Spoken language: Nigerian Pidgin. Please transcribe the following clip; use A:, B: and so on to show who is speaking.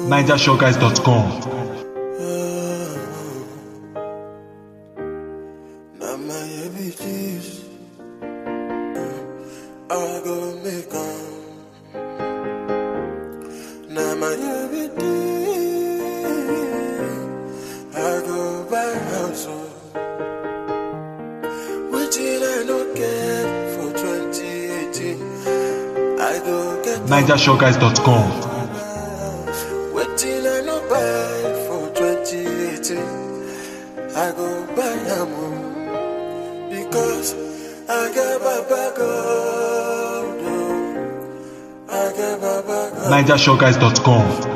A: NigerShowGuys.com.
B: I go make now my I go buy house. What did I not get for 2018? I go get
A: NigerShowGuys.com.
B: What did I not buy for 2018? I go buy them because I get Baba God. I get Baba God.
A: NigerShowGuys.com.